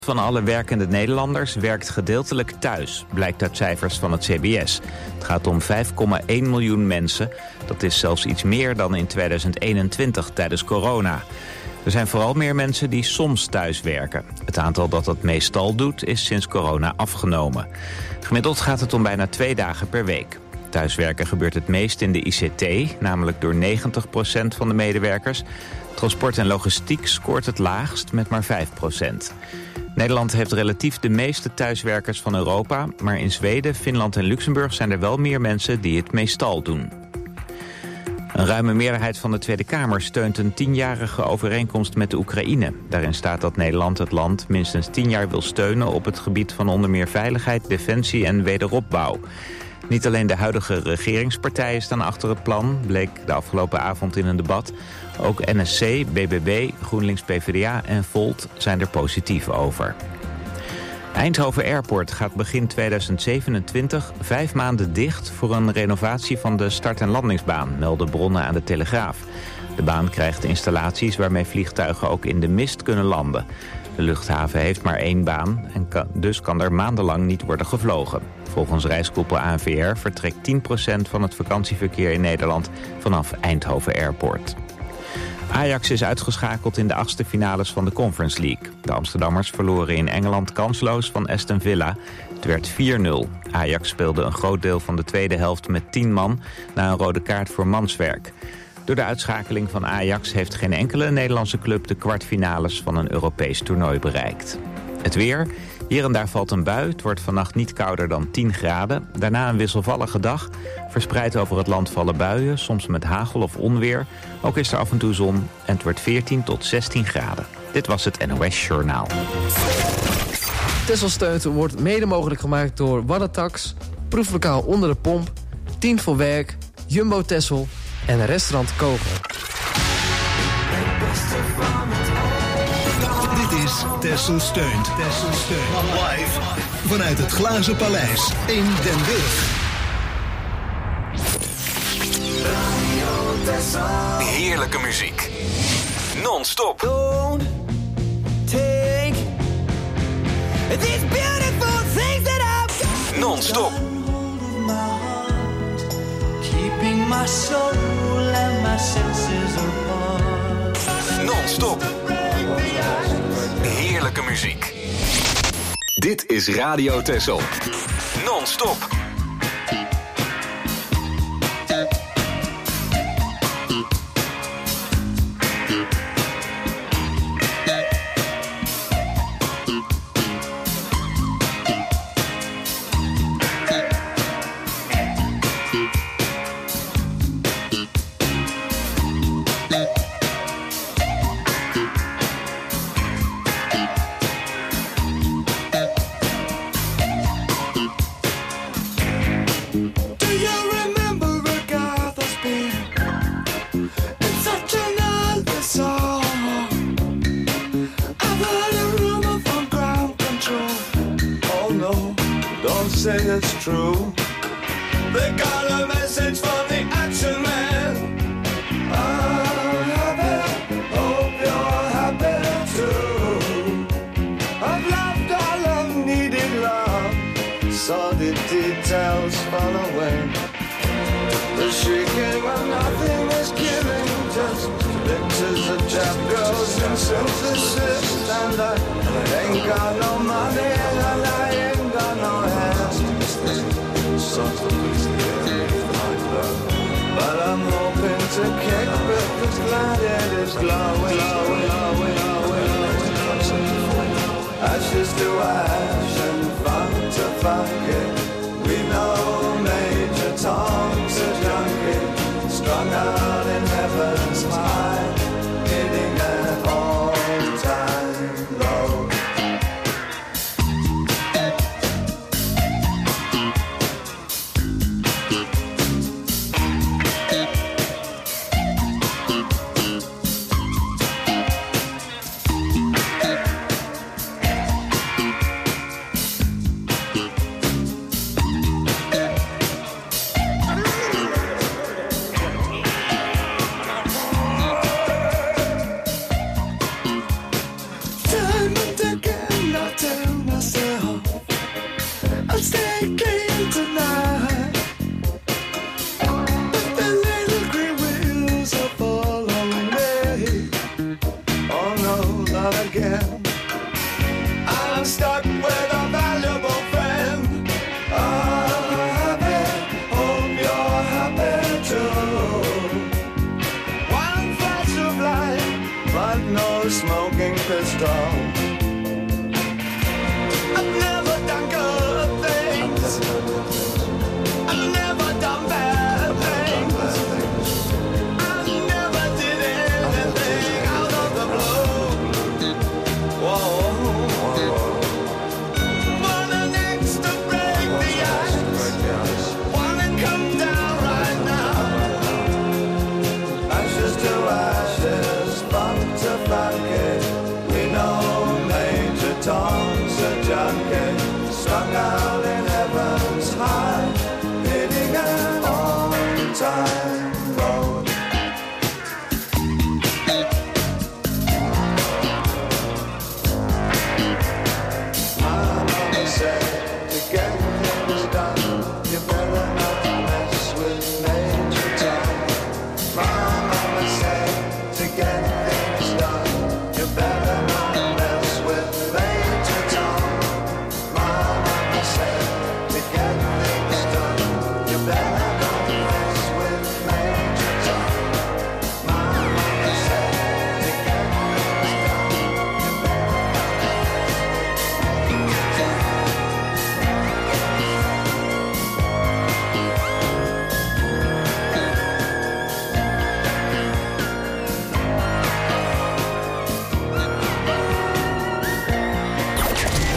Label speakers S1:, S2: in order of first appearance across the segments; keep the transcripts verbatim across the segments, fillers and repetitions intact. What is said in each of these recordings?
S1: Van alle werkende Nederlanders werkt gedeeltelijk thuis, blijkt uit cijfers van het C B S. Het gaat om vijf komma één miljoen mensen. Dat is zelfs iets meer dan in tweeduizend eenentwintig tijdens corona. Er zijn vooral meer mensen die soms thuis werken. Het aantal dat dat meestal doet is sinds corona afgenomen. Gemiddeld gaat het om bijna twee dagen per week. Thuiswerken gebeurt het meest in de I C T, namelijk door negentig procent van de medewerkers. Transport en logistiek scoort het laagst met maar vijf procent. Nederland heeft relatief de meeste thuiswerkers van Europa, maar in Zweden, Finland en Luxemburg zijn er wel meer mensen die het meestal doen. Een ruime meerderheid van de Tweede Kamer steunt een tienjarige overeenkomst met de Oekraïne. Daarin staat dat Nederland het land minstens tien jaar wil steunen op het gebied van onder meer veiligheid, defensie en wederopbouw. Niet alleen de huidige regeringspartijen staan achter het plan, bleek de afgelopen avond in een debat. Ook N S C, B B B, GroenLinks P V D A en Volt zijn er positief over. Eindhoven Airport gaat begin tweeduizend zevenentwintig vijf maanden dicht voor een renovatie van de start- en landingsbaan, melden bronnen aan de Telegraaf. De baan krijgt installaties waarmee vliegtuigen ook in de mist kunnen landen. De luchthaven heeft maar één baan en kan, dus kan er maandenlang niet worden gevlogen. Volgens reiskoepel A N V R vertrekt tien procent van het vakantieverkeer in Nederland vanaf Eindhoven Airport. Ajax is uitgeschakeld in de achtste finales van de Conference League. De Amsterdammers verloren in Engeland kansloos van Aston Villa. Het werd vier nul. Ajax speelde een groot deel van de tweede helft met tien man na een rode kaart voor manswerk. Door de uitschakeling van Ajax heeft geen enkele Nederlandse club de kwartfinales van een Europees toernooi bereikt. Het weer. Hier en daar valt een bui. Het wordt vannacht niet kouder dan tien graden. Daarna een wisselvallige dag. Verspreid over het land vallen buien, soms met hagel of onweer. Ook is er af en toe zon en het wordt veertien tot zestien graden. Dit was het N O S Journaal.
S2: Texel Steunt wordt mede mogelijk gemaakt door Waddatax, Proeflokaal Onder de Pomp, Tien voor Werk, Jumbo Texel en Restaurant Koger.
S3: Dit is Texel Steunt. Texel Steunt. Live vanuit het Glazen Paleis in Den Burg.
S4: Heerlijke muziek. Non-stop.
S5: Don't take these beautiful things that I've got.
S4: Non-stop.
S5: Keeping my soul and my senses apart.
S4: Non-stop. Heerlijke muziek. Dit is Radio Texel. Non-stop.
S6: Say it's true. They got a message from the action man. I'm happy, hope you're happy too. I've loved all I've needed love, saw the details fall away. The shrieking when nothing is giving, just pictures of trap girls and synthesis. And I ain't got no money and I ain't got no hands. But I'm hoping to kick because glad it is glowing, glowing, glowing, glowing, glowing. Ashes to ash and funk to funk it. We know Major Tom's a junkie, strung out in heaven's high, hitting an all-time low.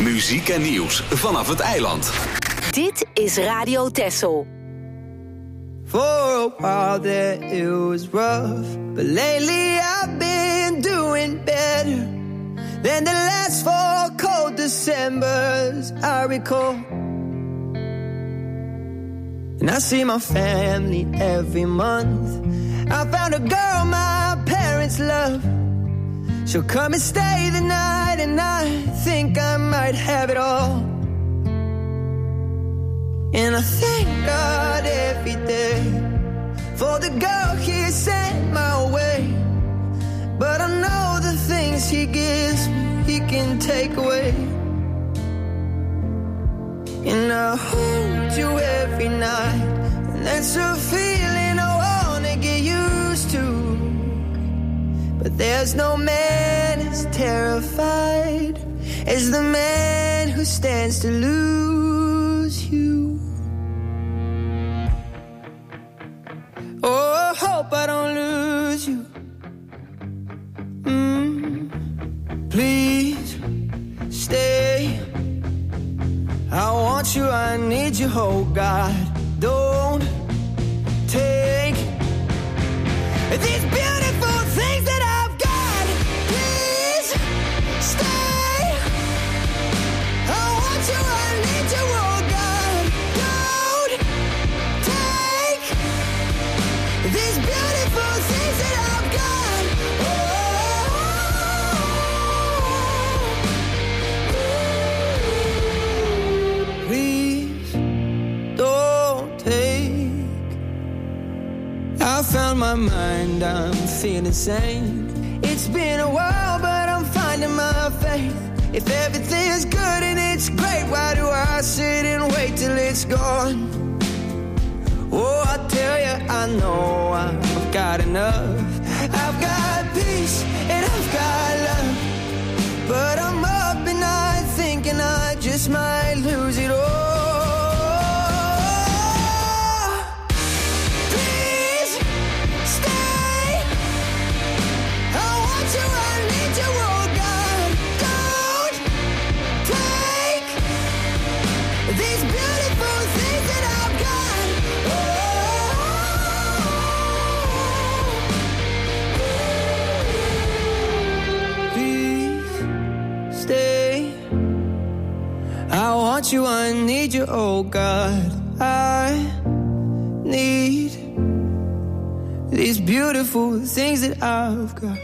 S4: Muziek en nieuws vanaf het eiland.
S7: Dit is Radio Texel.
S5: For a while there it was rough, but lately I've been doing better than the last four cold Decembers I recall. And I see my family every month. I found a girl my parents love. She'll come and stay the night, and I think I might have it all. And I thank God every day for the girl He sent my way. But I know the things He gives me, He can take away. And I hold you every night, and that's a feeling I wanna get used to. But there's no man as terrified as the man who stands to lose you. Oh, I hope I don't lose you. Mm, please stay. I want you, I need you, oh God. Don't take these beautiful things that I've got. Please stay. I want you, I need you, oh God. Don't take these beautiful things that I've got. Oh, please don't take. I found my mind, I'm feeling sane. It's been a while, but I'm finding my faith. If everything's good and it's great, why do I sit and wait till it's gone? Oh, I tell you, I know I've got enough. I've got peace and I've got love. But I'm up at night thinking I just might lose it all. Please stay. I want you, I need you, oh God. Don't take these beautiful things that I've got. Please stay. I want you, I need you, oh God. I need these beautiful things that I've got.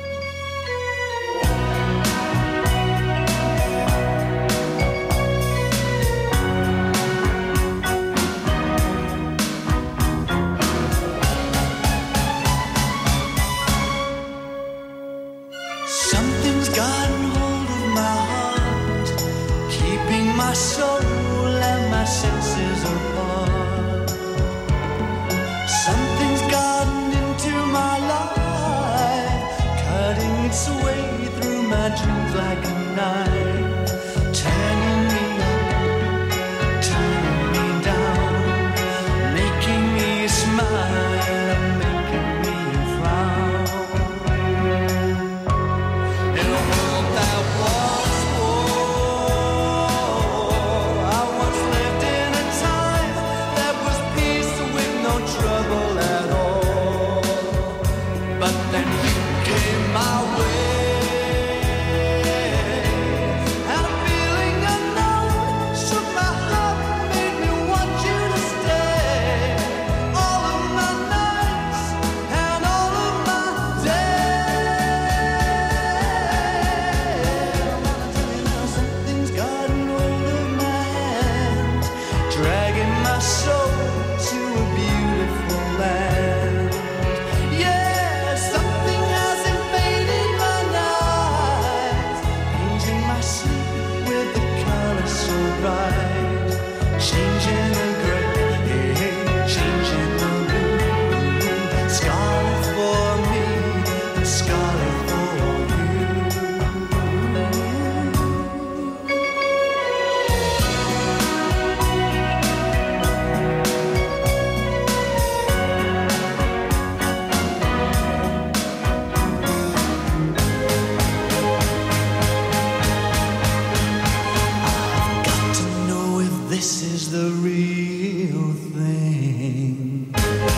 S6: Something's gotten hold of my heart, keeping my soul and my senses apart. Something's gotten into my life, cutting its way through my dreams like a knife, turning me up, turning me down, making me smile and making me frown. In a world that was war, I once lived in a time that was peace with no trouble at all. But then you came my way, and a feeling unknown shook my heart, made me want you to stay. All of my nights and all of my days. Something's gotten hold of my hand, dragging my soul to a beautiful land. Yeah, something has invaded my night, painting my sleep with the colors so bright, changing the gray, changing the blue, scarlet for me, and scarlet for you. this is the real thing.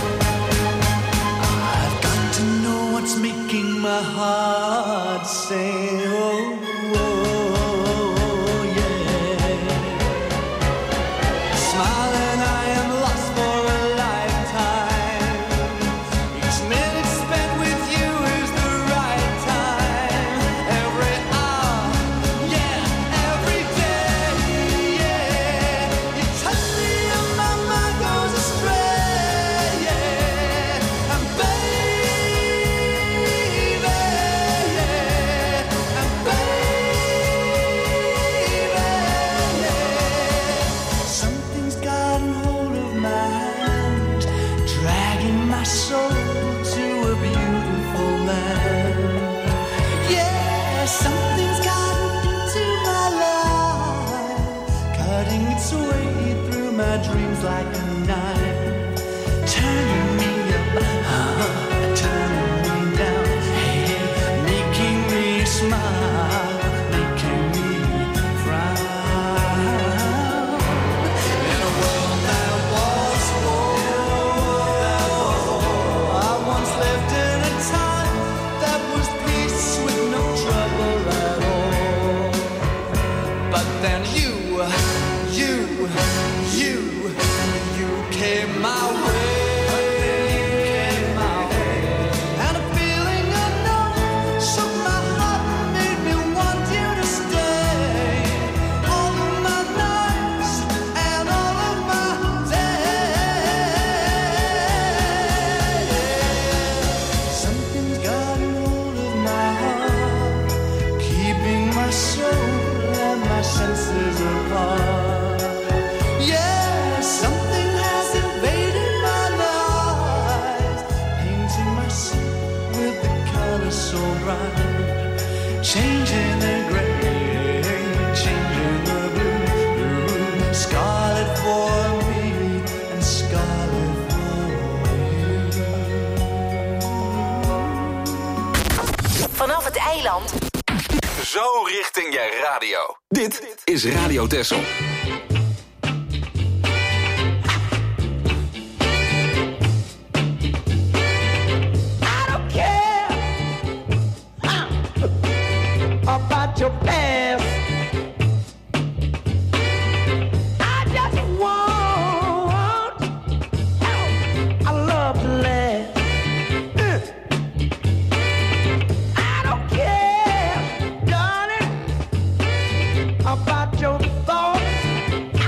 S6: I've got to know what's making my heart sing. Oh, oh, yeah. Smiling, I am lost for a lifetime. Each minute spent with you is the right time. Every hour, yeah, every day, yeah. You touch me and my mind goes astray, yeah. And baby, yeah. And baby, yeah. Something's gotten hold of my hand, dragging my soul to a beautiful land. Yeah, something's gotten into my life, cutting its way through my dreams like a knife, turning me up, uh, turning me down, hey, making me smile, making me frown. In a world that was war, I once lived in a time that was peace with no trouble at all. But then you, you, you, you came my way. And a feeling unknown shook my heart and made me want you to stay. All of my nights and all of my days. Something's gotten hold of my heart, keeping my soul and my senses apart. Yeah, something has invaded my life, painting my soul with the colors so bright, changing the gray, changing the blue, blue, scarlet for me and scarlet for you.
S7: Vanaf het eiland.
S4: Zo richting je radio. Dit is Radio Texel.
S5: I don't care uh, about your past. I just want uh, I love to laugh. Uh, I don't care, darling, about your thoughts.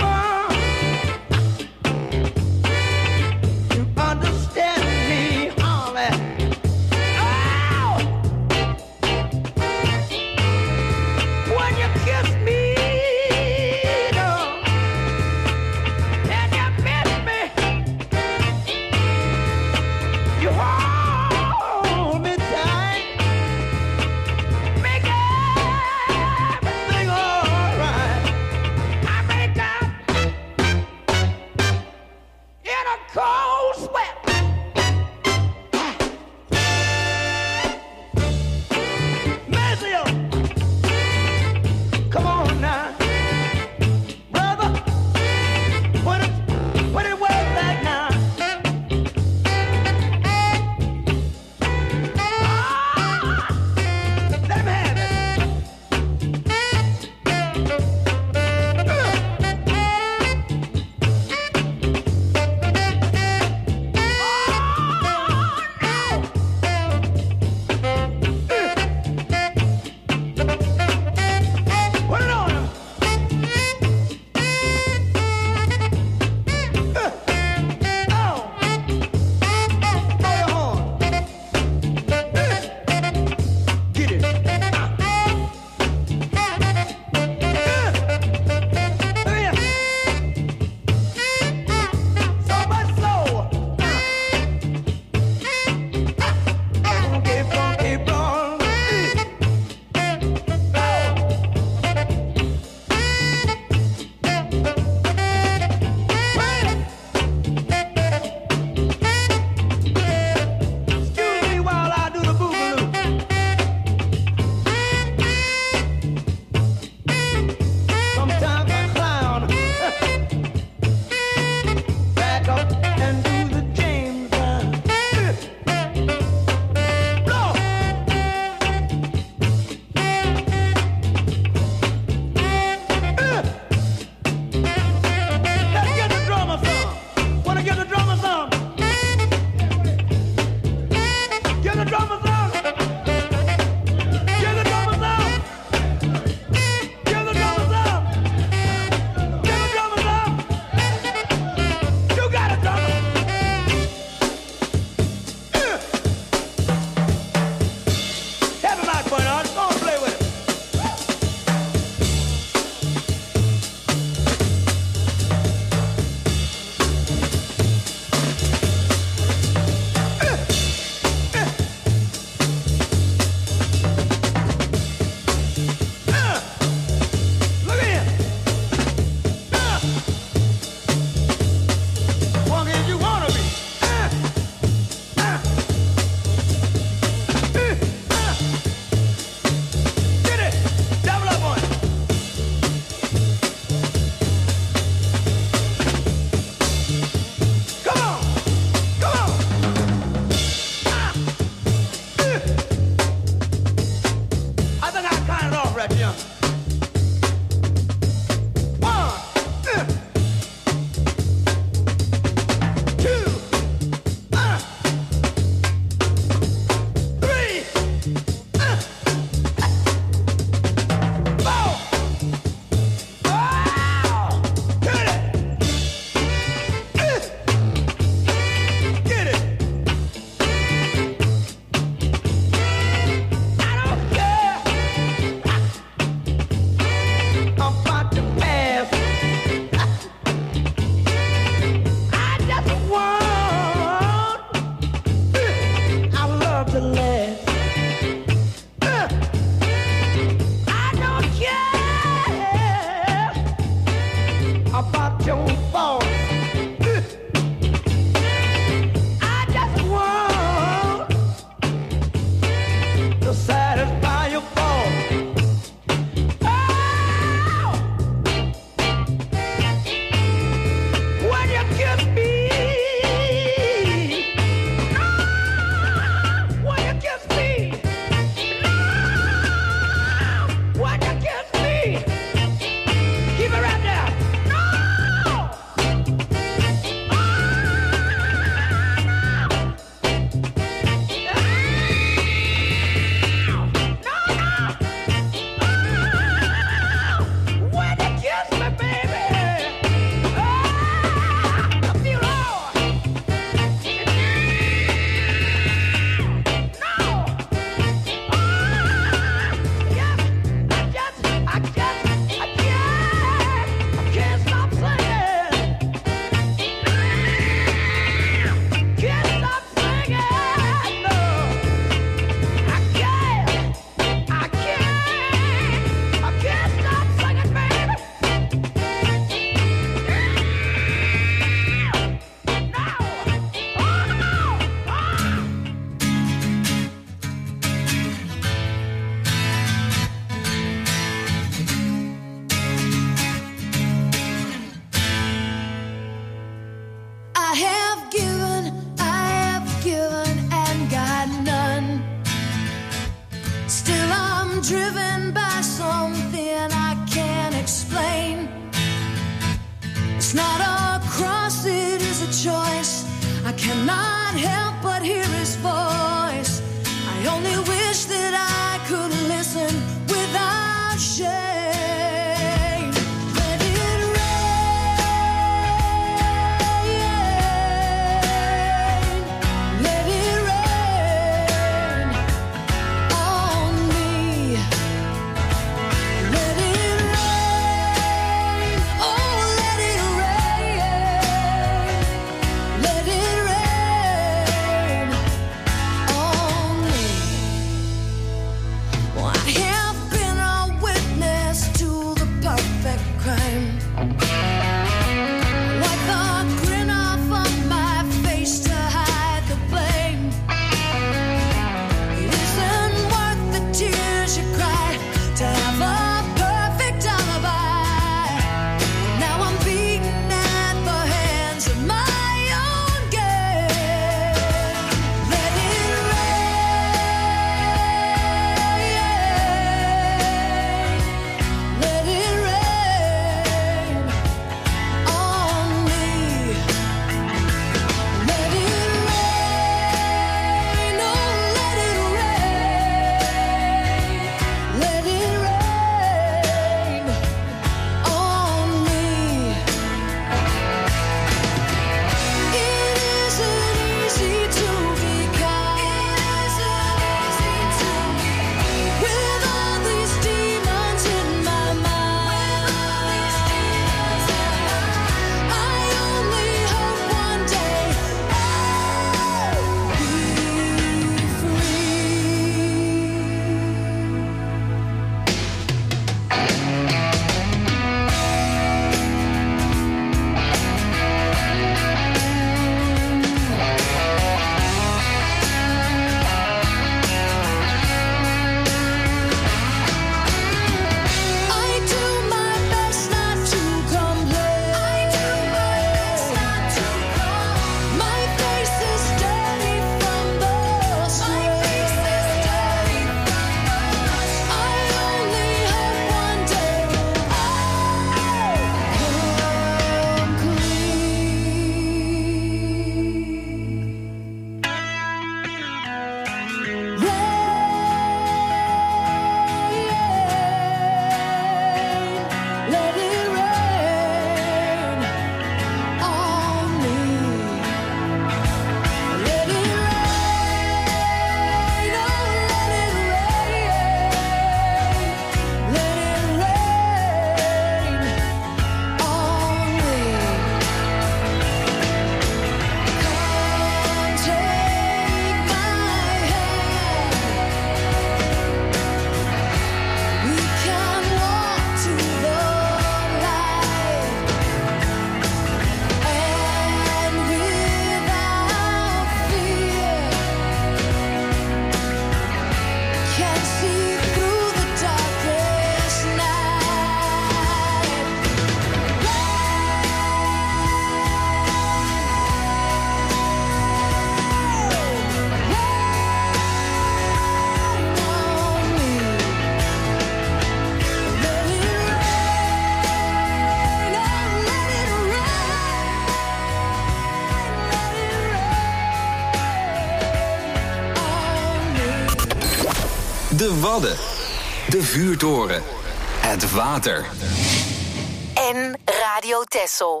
S4: De Wadden. De vuurtoren. Het water.
S7: En Radio Texel.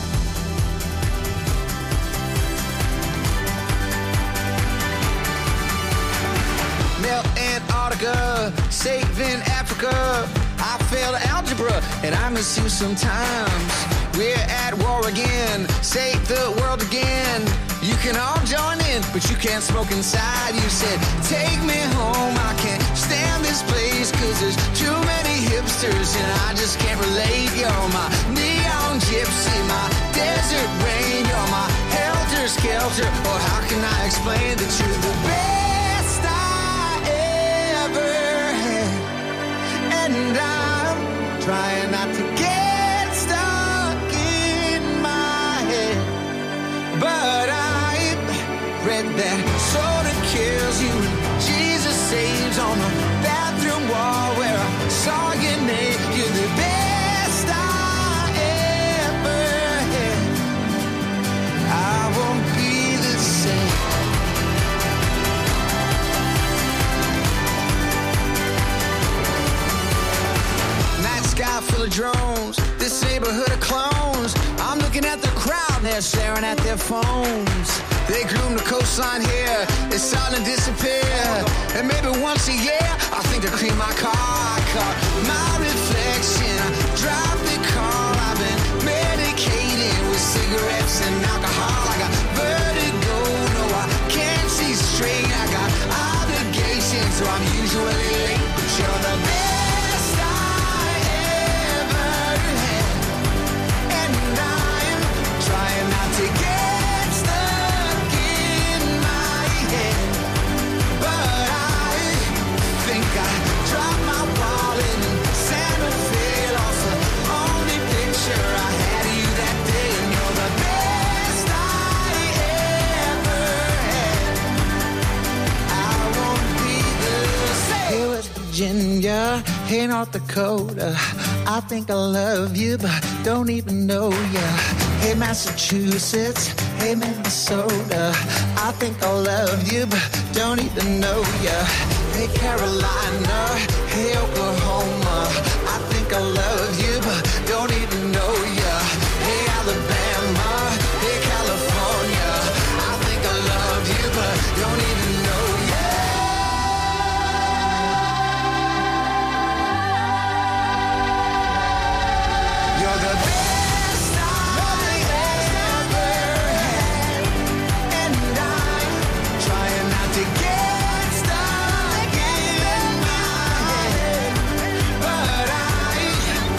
S5: Melt Antarctica, saving Africa. I failed algebra and I miss you sometimes. We're at war again, save the world again. You can all join in, but you can't smoke inside. You said, take me home, I can't stand this place, cause there's too many hipsters and I just can't relate. You're my neon gypsy, my desert rain. You're my helter-skelter, or how can I explain that you're the best I ever had? And I'm trying not to get stuck in my head, but I read that soda kills you and Jesus saves on the bathroom wall where I saw your name. You're the best I ever had. I won't be the same. Night sky full of drones, this neighborhood of clones. I'm looking at the crowd, they're staring at their phones. They groom the coastline here, it's starting to disappear. And maybe once a year, I think to clean my car. I caught my reflection, I drive the car. I've been medicated with cigarettes and alcohol. I got vertigo, no I can't see straight. I got obligations, so I'm usually late. But you're the best I ever had. And I'm trying not to get Virginia, hey North Dakota, I think I love you, but don't even know ya. Hey Massachusetts, hey Minnesota, I think I love you, but don't even know ya. Hey Carolina, hey Oklahoma, I think I love you, but don't even know ya. Hey Alabama, hey California, I think I love you, but don't even know ya. You're the best I ever had, and I'm trying not to get stuck in my head, but I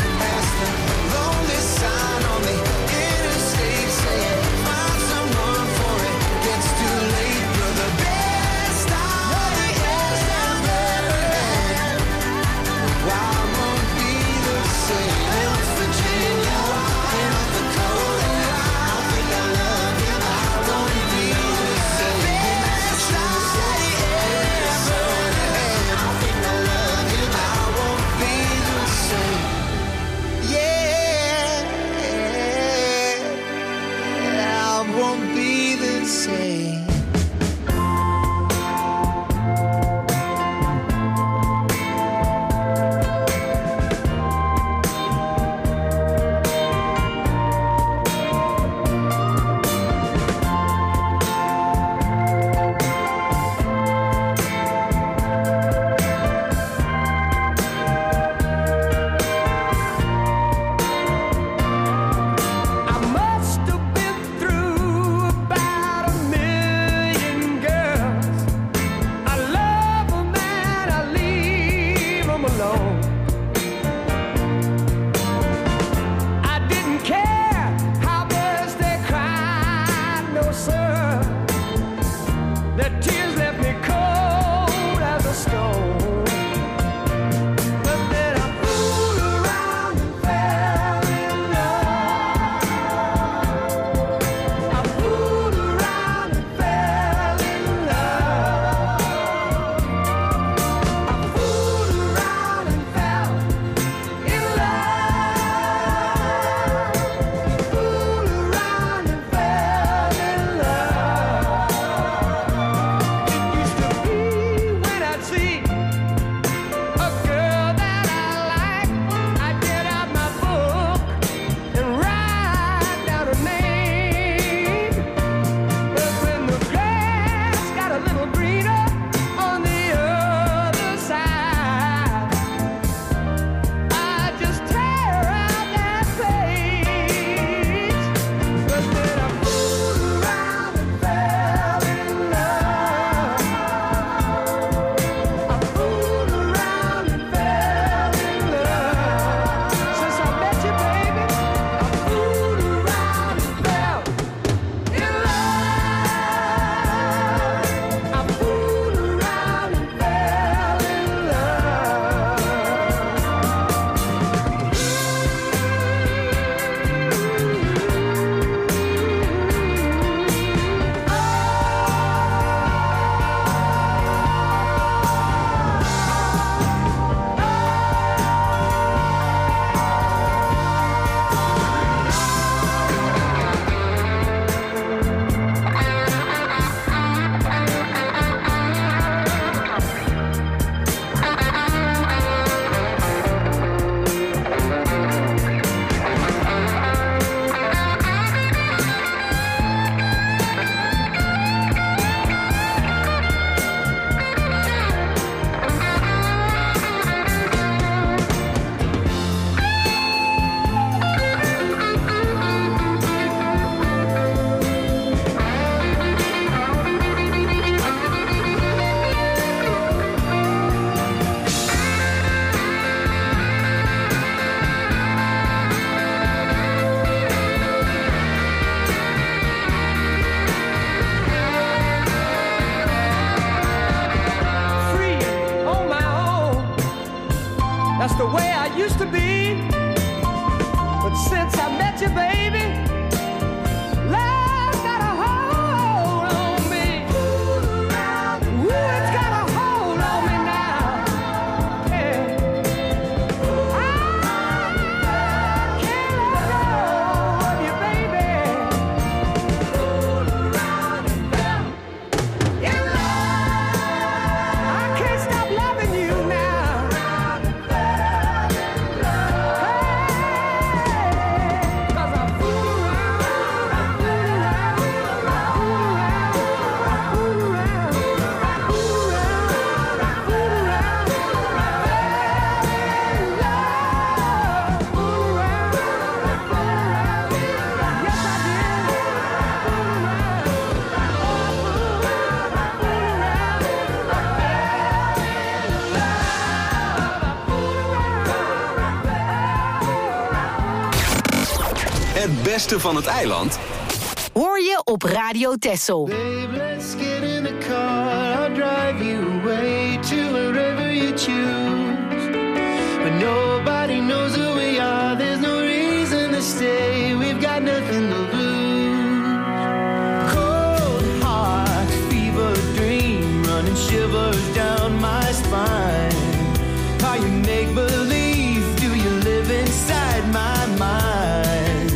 S4: Het beste van het eiland
S7: hoor je op Radio Texel.
S5: Babe, let's get in the car. I'll drive you away to wherever you choose. But nobody knows who we are. There's no reason to stay. We've got nothing to lose. Cold heart, fever dream, running shivers down my spine. Are you make believe? Do you live inside my mind?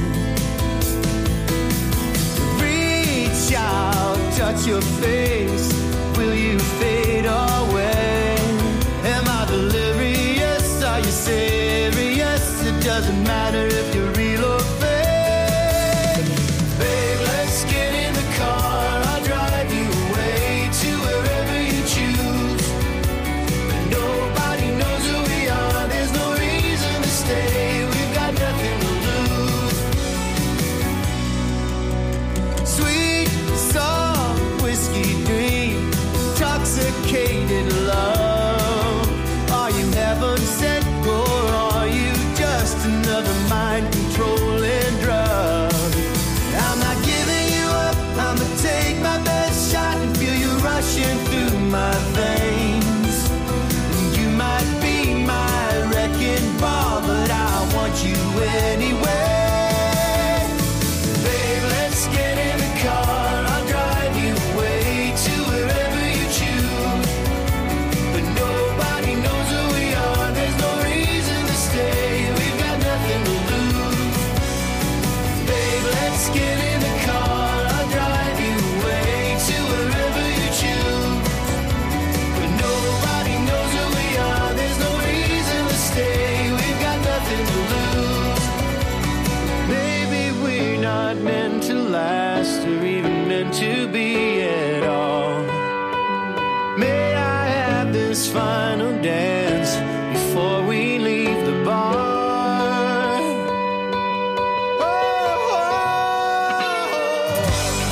S5: Reach out, touch your face. Will you fade away? Am I delirious? Are you serious? It doesn't matter if you're real or fake. Babe, let's get in the car. I'll drive you away to wherever you choose. But nobody knows who we are. There's no reason to stay. We've got nothing to lose. Sweet, soft whiskey dream, intoxicated love. Are you heaven sent or are you just another mind-controlling drug? I'm not giving you up. I'ma take my best shot and feel you rushing through my veins. You might be my wrecking ball, but I want you anyway. Babe, let's get in the car. I'll drive you away to wherever you choose. But nobody knows who we are. There's no reason to stay. We've got nothing to lose. Babe, let's get in the car. I'll drive you away to wherever you choose. But nobody knows who we are. There's no reason to stay. We've got nothing to lose. Maybe we're not meant to last or even meant to be at all. May I have this final dance before we leave the bar? Oh, oh, oh.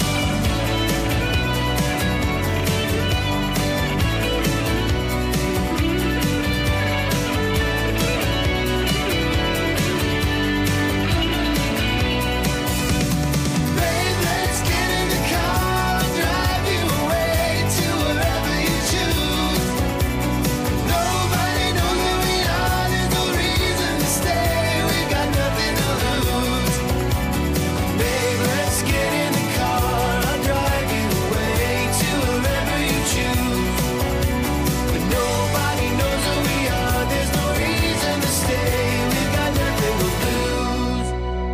S5: Babe, let's get in the car, drive you away to wherever you choose. Nobody knows who we are. There's no reason to stay. We've got nothing to lose. Babe, let's get in the car. I'll drive you away to wherever you choose. But nobody knows who we are. There's no reason to stay. We've got nothing to lose.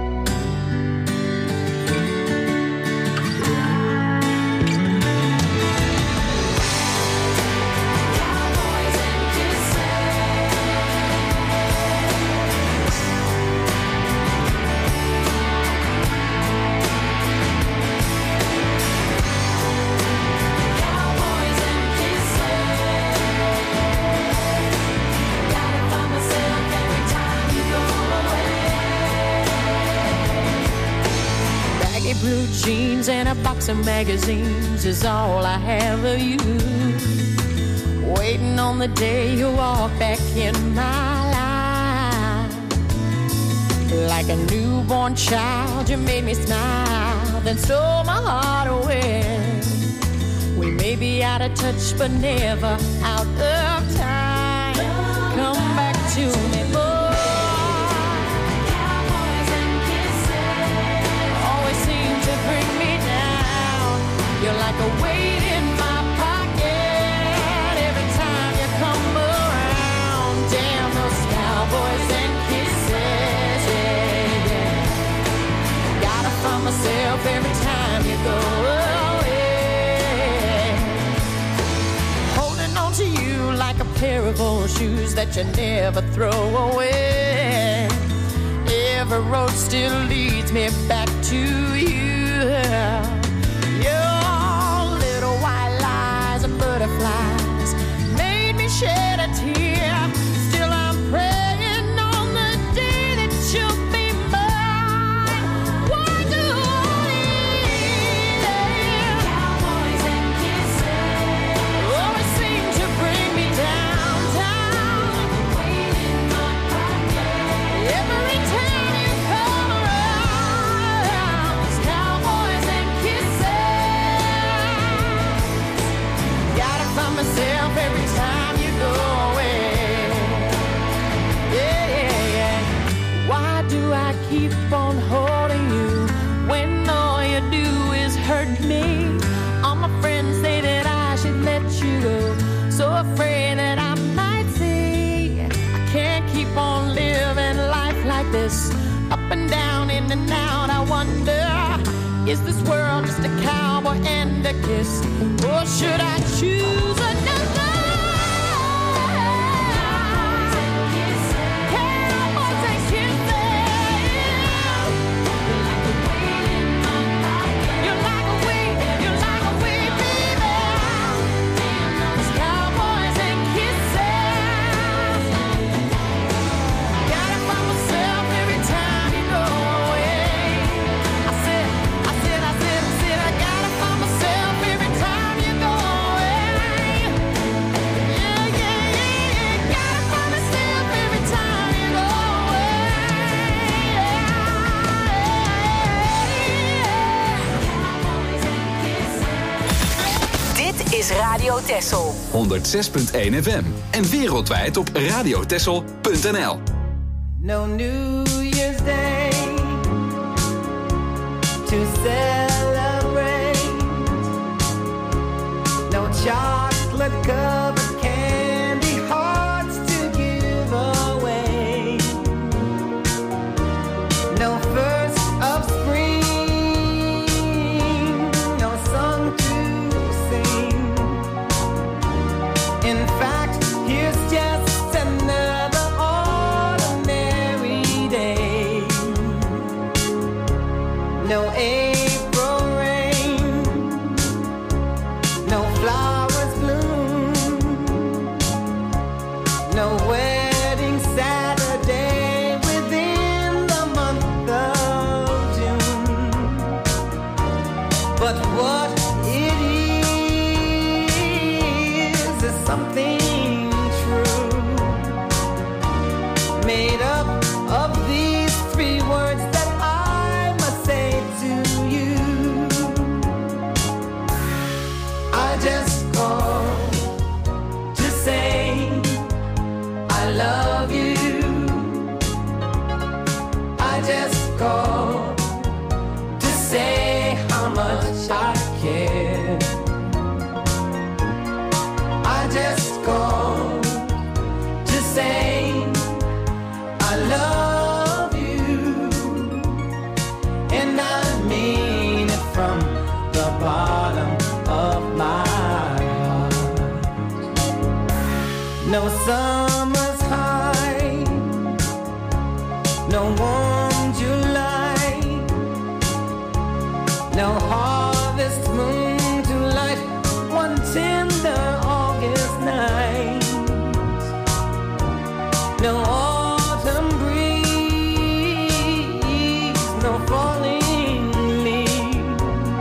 S5: Baggy blue jeans and a box of magazines is all I have of you. Waiting on the day you walk back in my life. Like a newborn child, you made me smile, then stole my heart away. We may be out of touch, but never out of time. Come back to me, boy. Always seem to bring me down. You're like a weight in my pocket every time you come around. Damn those cowboys and kisses, yeah, yeah. Gotta find myself every time you go away. Holding on to you like a pair of old shoes that you never throw away. Every road still leads me back to you. Your little white lies and butterflies made me shed a tear. Still I'm praying on the day that you'll be mine. Why do cowboys and kisses always seem to bring me down, down? Every time you come around.
S8: keep on holding you when all you do is hurt me. All my friends say that I should let you go, so afraid that I might see. I can't keep on living life like this, up and down, in and out. I wonder, is this world just a cowboy and a kiss, or should I choose another?
S7: Is Radio Texel.
S4: honderdzes punt één F M en wereldwijd op radiotexel punt n l.
S5: No New Year's Day to celebrate. No chocolate covered candy hearts to give away. No first of spring, no song to sing. In fact, here's just another ordinary day. No April rain, no flowers bloom, no wedding Saturday within the month of June. But what it is is something true, made up of these three words that I must say to you. I just called to say I love you. I just called to say how much I care. I just called to say I love you, and I mean it from the bottom of my heart. No summer's high, no warm July, no harvest moon to light one tender August night. No autumn breeze, no falling leaves,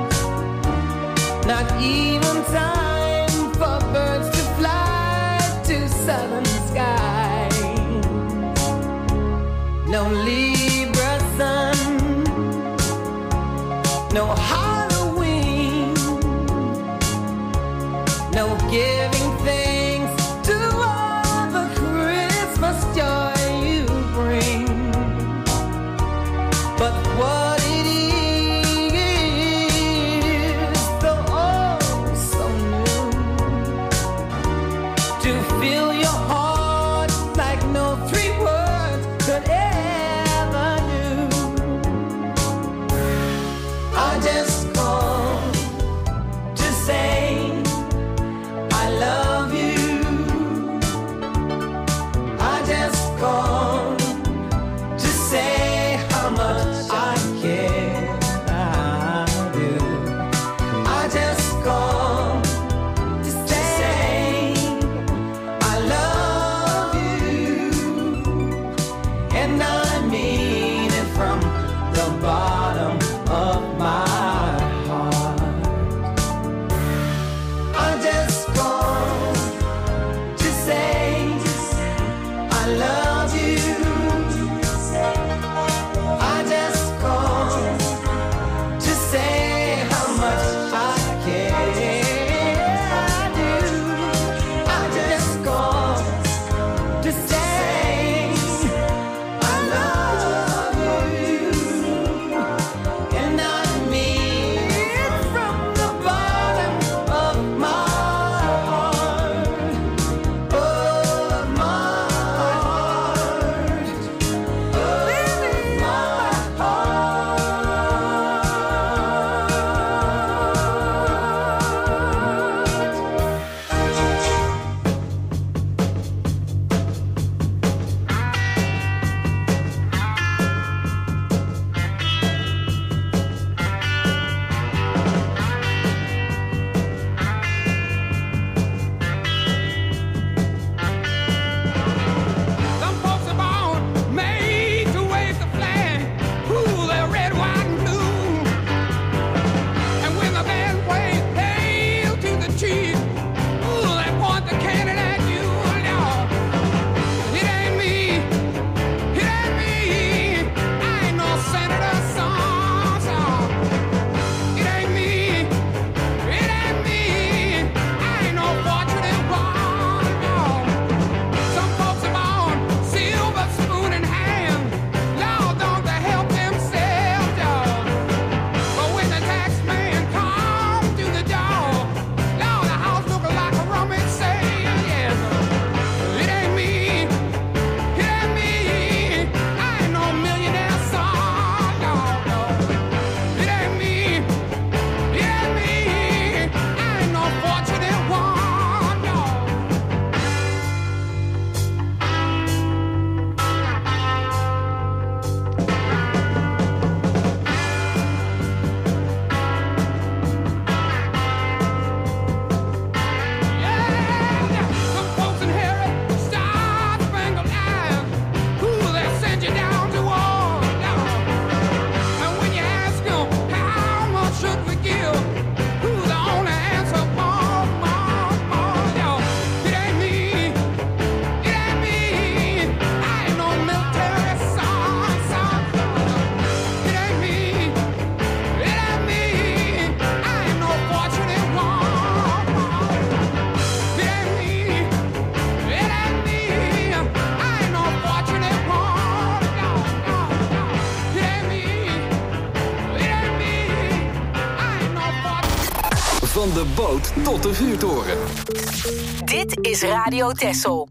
S5: not even time for birds to fly to southern skies. No Libra sun, no Halloween, no giving thanks to all the Christmas joy you bring. But what it is, so oh so new, to fill your heart like no three words could ever do. I just called to say I love you. I just called to say how much I care.
S4: Van de boot tot de vuurtoren.
S7: Dit is Radio Texel.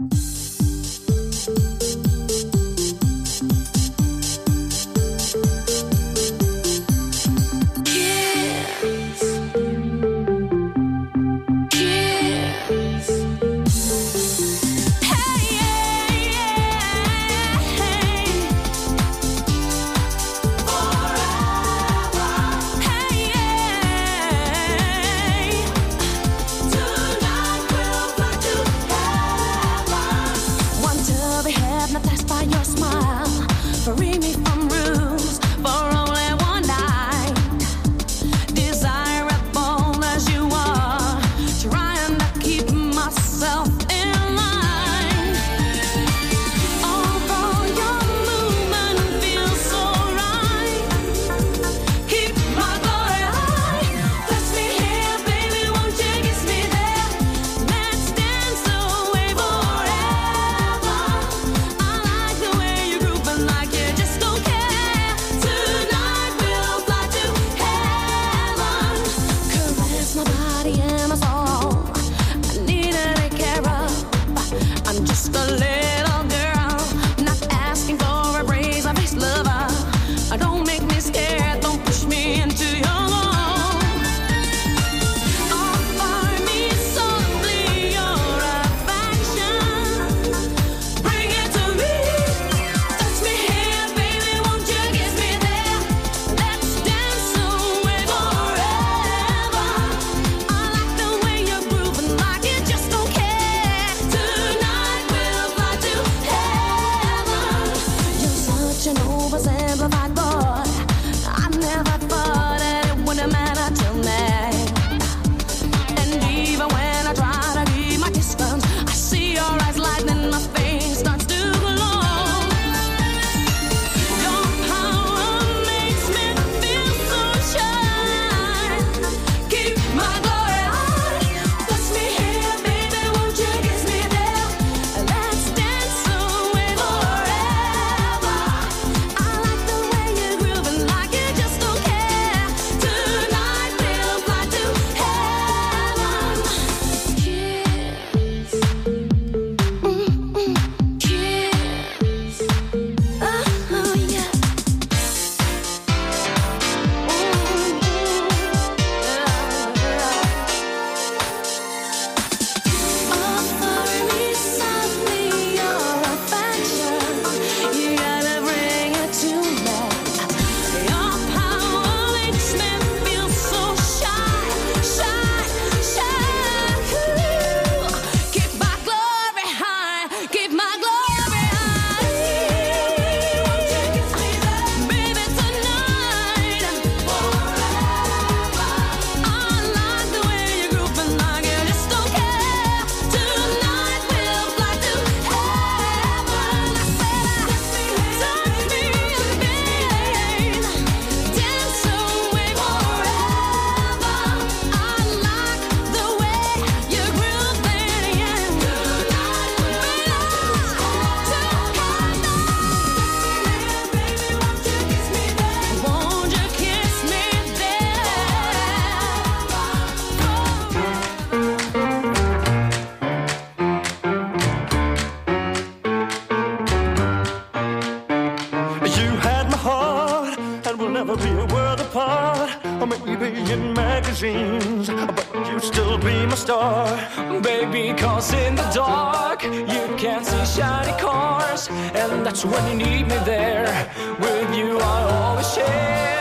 S9: That's when you need me there. With you I always share.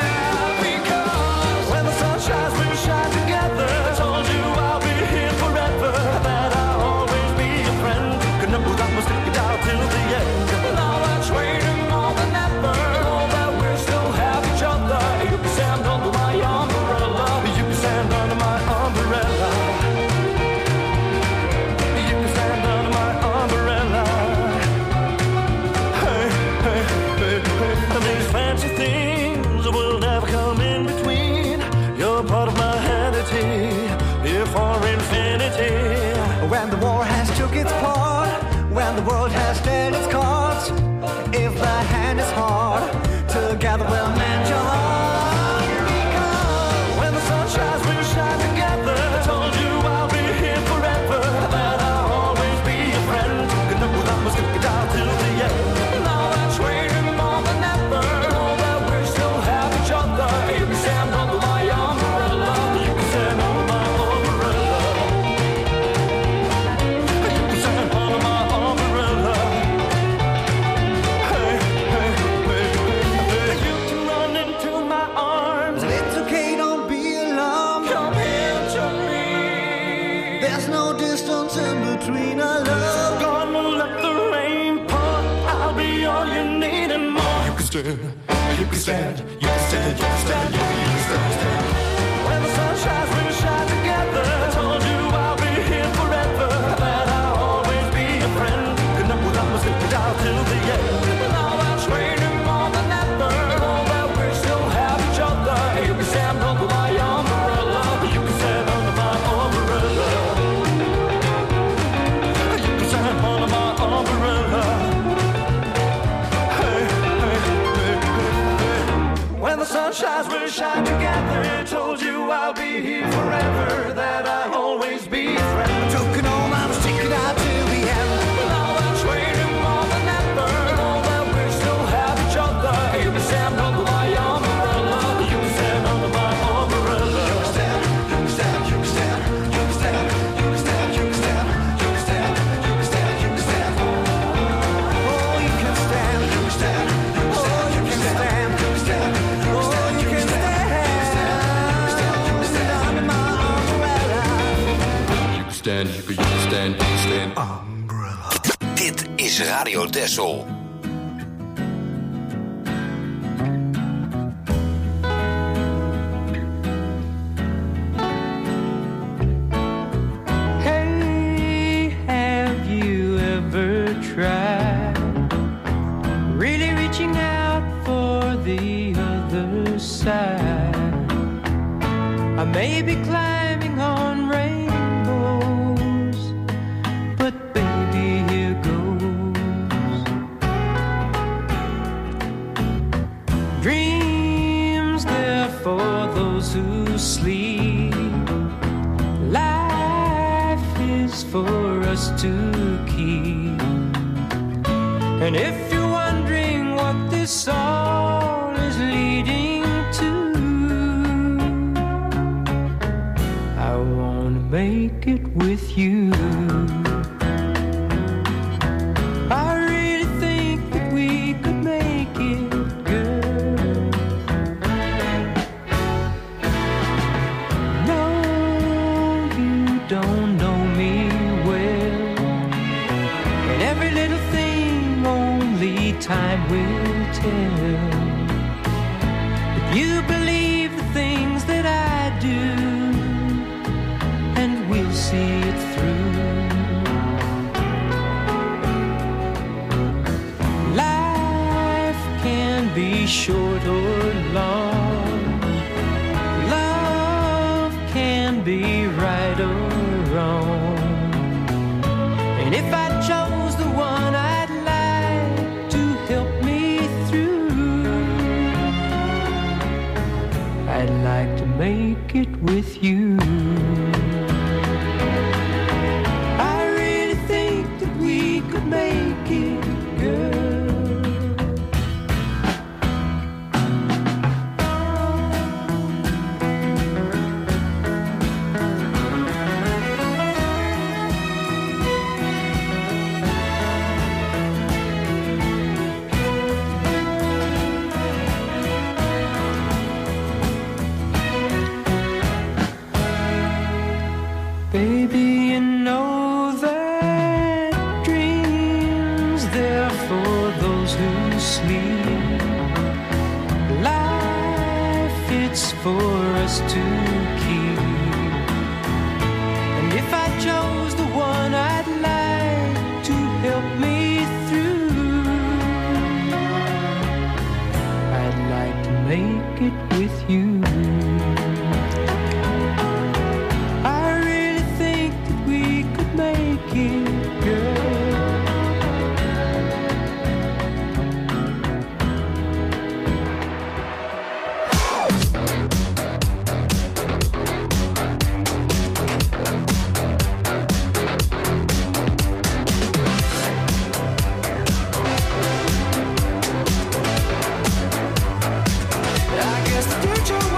S9: Because when the sun shines, we shine together. I told you I'll be here forever. That I'll always be your friend. Could know that we'll stick it out till the end. Now that's waiting more than ever. Know that we still have each other. You can stand under my umbrella. You can stand under my umbrella. You can stand under my umbrella. These fancy things will never come in between. You're part of my vanity, here for infinity.
S10: When the war has took its part, when the world has dealt its cards, if the hand is hard, together we'll mend your heart. Because when the sun shines, we'll shine together.
S6: stand, you can stand, you can stand, you can stand, you can, you can stand, stand. When the sun shines, we will shine together. I told you I'll be here forever, that I'll always be your friend. Good enough without me, stick it out till the end. With all that training more than ever, all that we still have each other. You can stand under my umbrella, you can stand under my umbrella. You can stand under my umbrella. When the sun shines, we'll shine together. I told you I'll be here forever, that I'll always be your friend. Took it all, I was taking it out till the end. With all that training more than ever, all that we still have each other. You can stand under my umbrella, you can stand under my umbrella. You can stand, you can stand, you can stand, you can stand, you can stand, you can stand, you can stand, you can stand, you can stand. Oh, you can stand, you can stand, you can stand, you can stand, you can stand.
S11: Stand, you can, you can stand, you can stand. Umbrella.
S4: Dit is Radio Texel.
S5: Hey, have you ever tried really reaching out for the other side? I may be climbing on rain, for those who sleep. Life is for us to keep. And if you're wondering what this all is leading to, I wanna make it with you. I really think that we could make it. Don't know me well, and every little thing only time will tell. If you believe the things that I do, and we'll see it through. Life can be short or long. Love can be right or wrong. And if I chose the one I'd like to help me through, I'd like to make it with you. I really think that we could make it, girl. Baby, you know that dreams, they're for those who sleep. Life, it's for us to keep. And if I chose the one I'd like to help me through, I'd like to make it with you. Make it, girl. I guess the future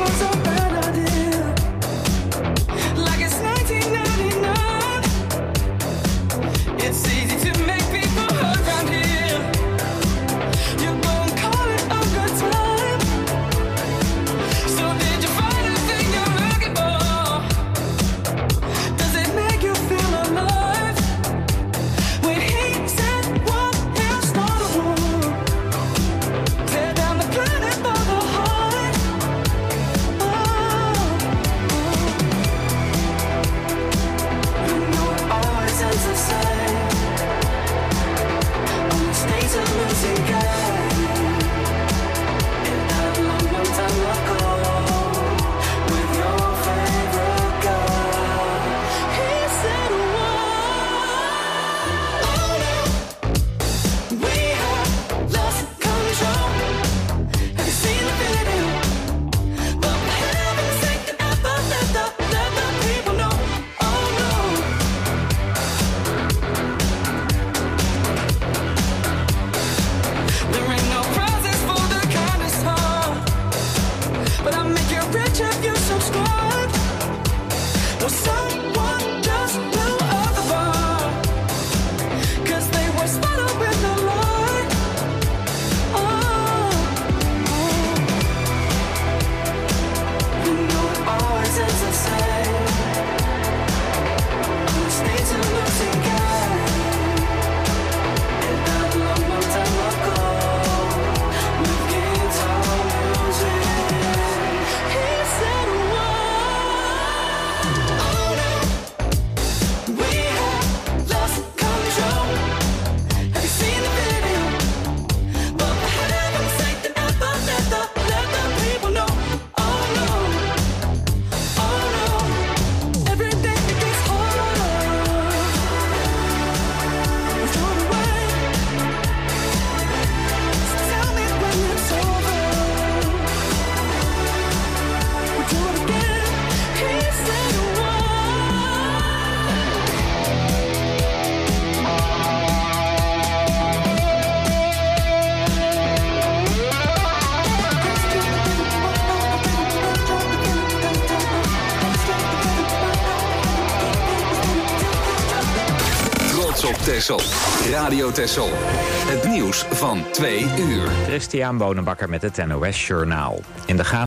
S4: op Texel. Radio Texel. Het nieuws van twee uur.
S1: Christian Bonenbakker met het N O S Journaal. In de